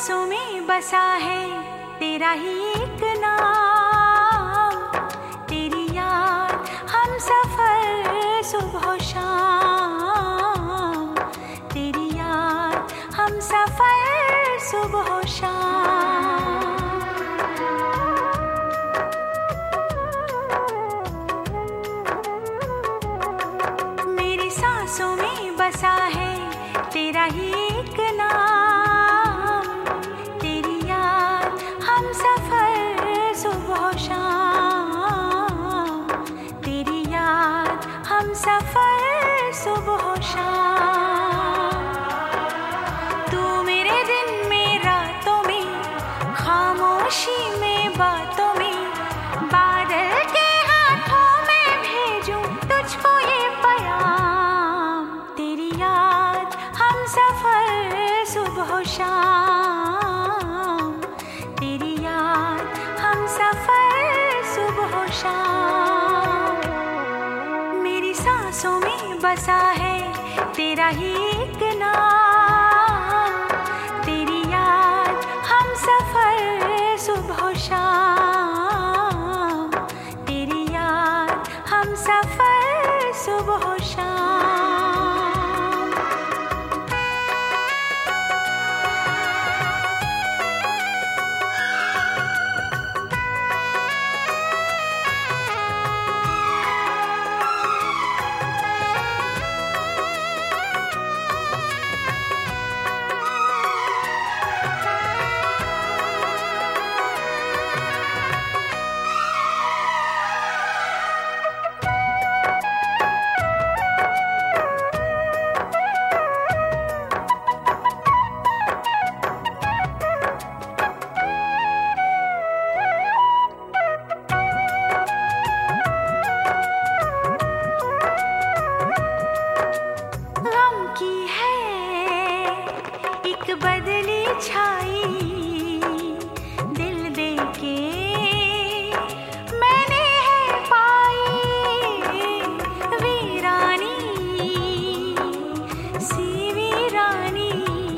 सांसों में बसा है तेरा ही एक नाम, तेरी याद हम सफर सुबह शाम, तेरी याद हम सफर सुबह शाम। मेरी सांसों में बसा है तेरा ही एक नाम, तेरी याद हम सफर सुबह शाम, तेरी याद हम सफर सुबह शाम। तू मेरे दिन में रातों में, खामोशी में बातों में, बादल के हाथों में भेजूं तुझको ये पैगाम, तेरी याद हम सफर सुबह शाम, तेरी याद हम सफर सुबह शाम। मेरी सांसों में बसा है तेरा ही एक नाम, तेरी याद हम सफर सुबह शाम, तेरी याद हम सफर सुबह शाम। बदली छाई दिल दे के मैंने है पाई, वीरानी सी वीरानी,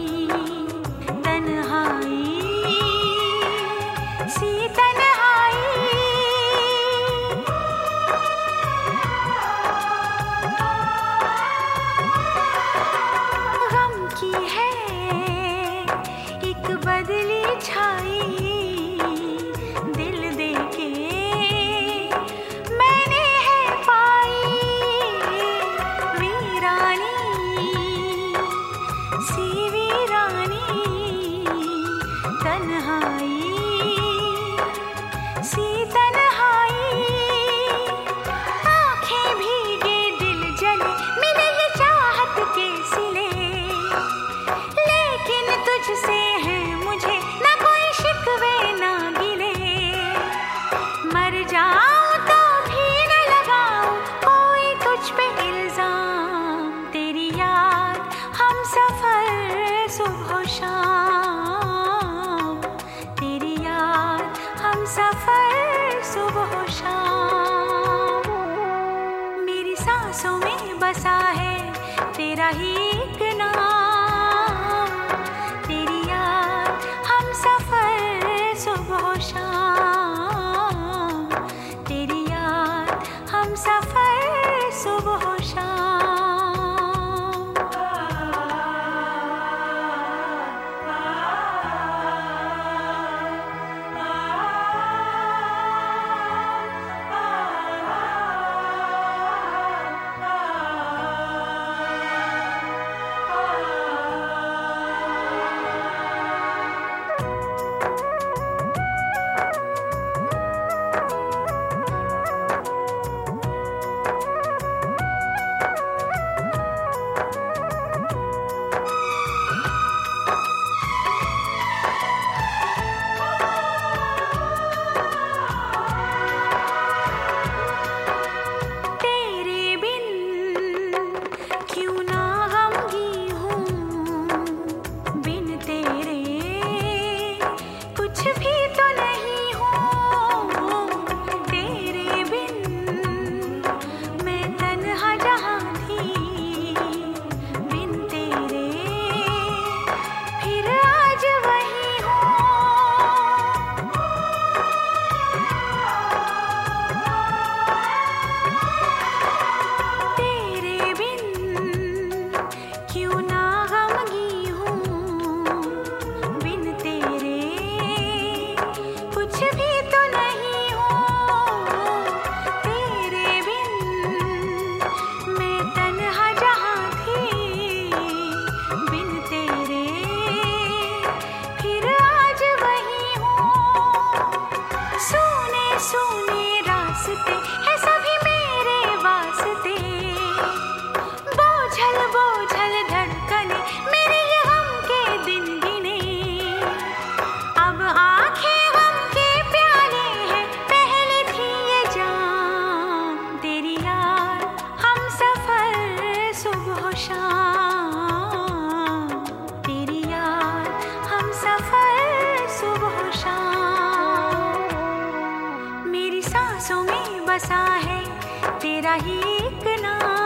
तन्हाई सी तन्हाई। गम की है बदली छाई दिल दे के मैंने है पाई, वीरानी सी वीरानी, तन्हाई सी तन्हाई। आँखें भीगे दिल जले मिले ये चाहत के सिले, लेकिन तुझसे है मुझे न कोई शिकवे न गिले। मर जाऊं तो भी न लगाऊं कोई तुझ पे इल्जाम, तेरी याद हम सफर सुबह शाम, तेरी याद हम सफर सुबह शाम। मेरी सांसों में बसा है तेरा ही एक नाम, तेरी याद हम सफर सुबह शाम, तेरी याद हम सफर सुबह शाम। ही एक नाम।